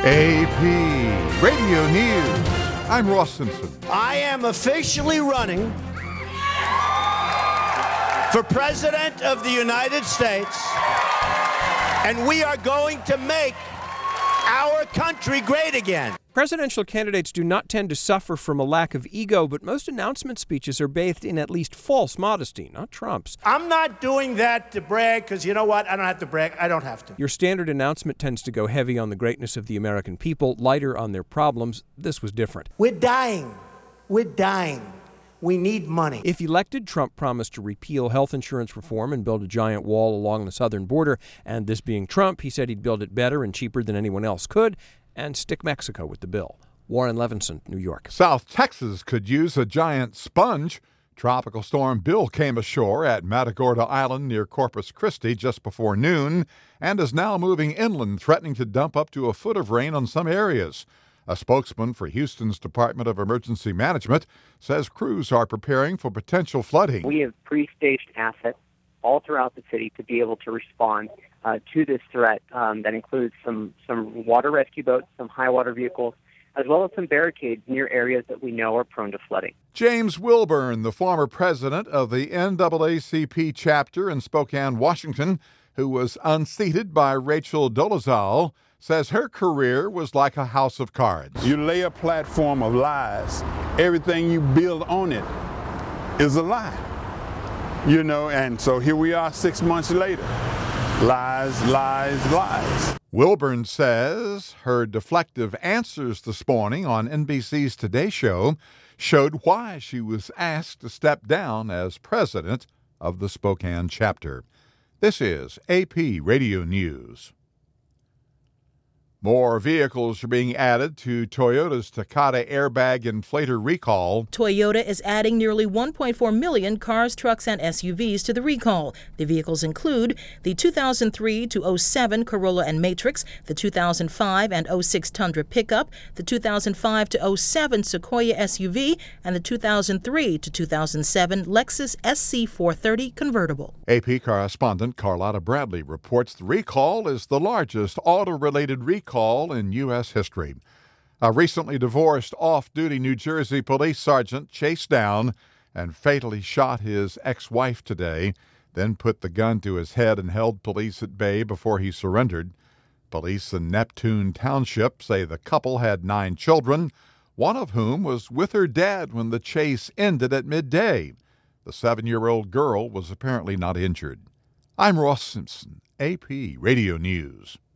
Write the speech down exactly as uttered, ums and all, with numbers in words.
A P Radio News. I'm Ross Simpson. I am officially running for President of the United States, and we are going to make our country great again. Presidential candidates do not tend to suffer from a lack of ego, but most announcement speeches are bathed in at least false modesty, not Trump's. I'm not doing that to brag, because you know what? I don't have to brag. I don't have to. Your standard announcement tends to go heavy on the greatness of the American people, lighter on their problems. This was different. We're dying. We're dying. We need money. If elected, Trump promised to repeal health insurance reform and build a giant wall along the southern border. And this being Trump, he said he'd build it better and cheaper than anyone else could, and stick Mexico with the bill. Warren Levinson, New York. South Texas could use a giant sponge. Tropical storm Bill came ashore at Matagorda Island near Corpus Christi just before noon and is now moving inland, threatening to dump up to a foot of rain on some areas. A spokesman for Houston's Department of Emergency Management says crews are preparing for potential flooding. We have pre-staged assets all throughout the city to be able to respond uh, to this threat. Um, that includes some, some water rescue boats, some high water vehicles, as well as some barricades near areas that we know are prone to flooding. James Wilburn, the former president of the N double A C P chapter in Spokane, Washington, who was unseated by Rachel Dolezal, says her career was like a house of cards. You lay a platform of lies. Everything you build on it is a lie. You know, and so here we are six months later. Lies, lies, lies. Wilburn says her deflective answers this morning on N B C's Today Show showed why she was asked to step down as president of the Spokane chapter. This is A P Radio News. More vehicles are being added to Toyota's Takata airbag inflator recall. Toyota is adding nearly one point four million cars, trucks, and S U Vs to the recall. The vehicles include the two thousand three to oh seven Corolla and Matrix, the two thousand five and oh six Tundra pickup, the two thousand five to oh seven Sequoia S U V, and the two thousand three to two thousand seven Lexus S C four thirty convertible. A P correspondent Carlotta Bradley reports the recall is the largest auto-related recall in U S history. A recently divorced off-duty New Jersey police sergeant chased down and fatally shot his ex-wife today, then put the gun to his head and held police at bay before he surrendered. Police in Neptune Township say the couple had nine children, one of whom was with her dad when the chase ended at midday. The seven-year-old girl was apparently not injured. I'm Ross Simpson, A P Radio News.